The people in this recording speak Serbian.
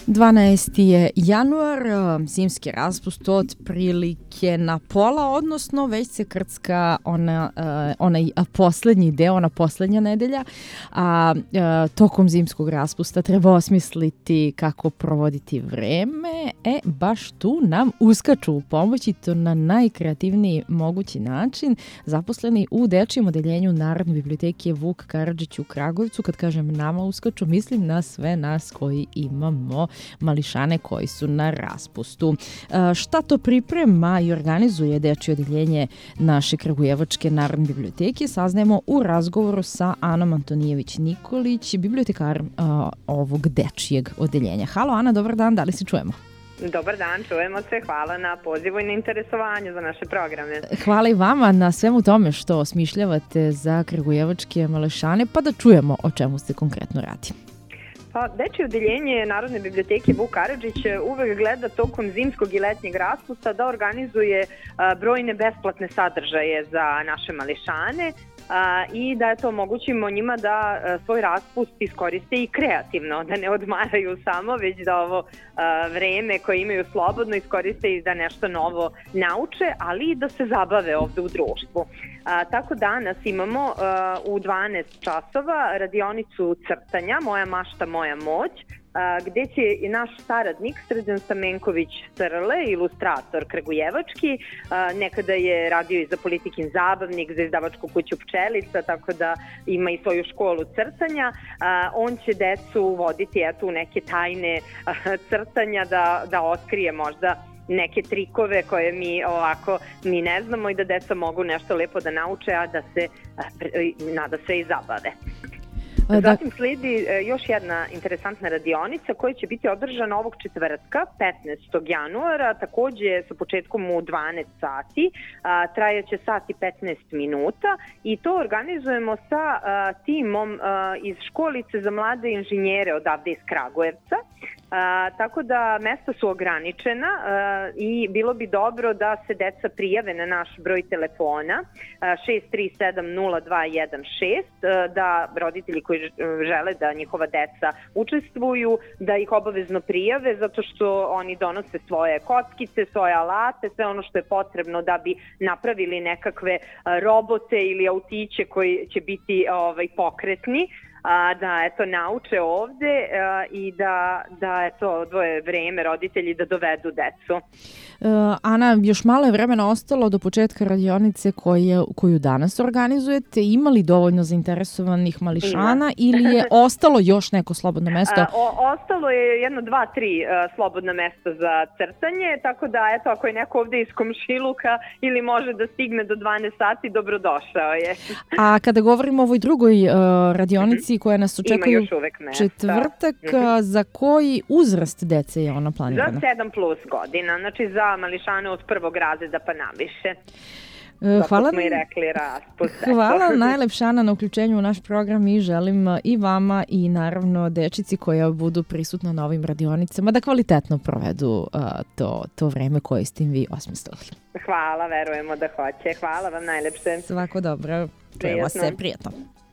12. je januar, zimski raspust otprilike na pola, odnosno već se krcka onaj poslednji deo, ona poslednja nedelja, a tokom zimskog raspusta treba osmisliti kako provoditi vreme. Baš tu nam uskaču u pomoć i to na najkreativniji mogući način zaposleni u dečijem odeljenju Narodne biblioteke Vuk Karadžić u Kragujevcu. Kad kažem nama uskaču, mislim na sve nas koji imamo mališane koji su na raspustu. Šta to priprema i organizuje dečije odeljenje naše Kragujevačke Narodne biblioteke saznajemo u razgovoru sa Anom Antonijević-Nikolić, bibliotekar ovog dečijeg odeljenja. Halo Ana, dobar dan, da li se čujemo? Dobar dan, čujemo se. Hvala na pozivu i na interesovanju za naše programe. Hvala i vama na svemu tome što osmišljavate za kragujevačke mališane, pa da čujemo o čemu se konkretno radi. Pa, dečije odeljenje Narodne biblioteke Vuk Karadžić uvek gleda tokom zimskog i letnjeg raspusta da organizuje brojne besplatne sadržaje za naše mališane i da omogućimo njima da svoj raspust iskoriste i kreativno, da ne odmaraju samo, već da ovo vreme koje imaju slobodno iskoriste i da nešto novo nauče, ali i da se zabave ovde u društvu. Tako danas imamo u 12 časova radionicu crtanja Moja mašta, moja moć, gde će i naš saradnik Srđan Stamenković Srle, ilustrator kragujevački, nekada je radio i za Politikin zabavnik, za izdavačku kuću Pčelica, tako da ima i svoju školu crtanja. On će decu voditi u neke tajne crtanja da otkrije možda neke trikove koje mi ne znamo i da deca mogu nešto lepo da nauče, a da se nada se i zabave. Zatim sledi još jedna interesantna radionica koja će biti održana ovog četvrtka, 15. januara, takođe sa početkom u 12 sati, trajaće sat i 15 minuta i to organizujemo sa timom iz školice za mlade inženjere odavde iz Kragujevca. Tako da mesta su ograničena i bilo bi dobro da se deca prijave na naš broj telefona 6370216, da roditelji koji žele da njihova deca učestvuju, da ih obavezno prijave, zato što oni donose svoje kockice, svoje alate, sve ono što je potrebno da bi napravili nekakve robote ili autiće koji će biti pokretni, da nauče ovde i da odvoje vreme roditelji da dovedu decu. Ana, još malo je vremena ostalo do početka radionice koju danas organizujete. Ima li dovoljno zainteresovanih mališana ili je ostalo još neko slobodno mesto? Ostalo je jedno, 2, 3 slobodna mesta za crtanje, tako da ako je neko ovde iz komšiluka ili može da stigne do 12 sati, dobrodošao je. A kada govorimo o ovoj drugoj radionici koja nas očekuju četvrtak, za koji uzrast dece je ona planirana? Za 7+ godina, znači za mališane od prvog razreda pa naviše. Hvala najlepša Ana na uključenju u naš program i želim i vama i naravno dečici koja budu prisutna na ovim radionicama da kvalitetno provedu to vreme koje ste im vi osmislili. Hvala, verujemo da hoće. Hvala vam najlepše. Svako dobro. Čujemo se, prijatno.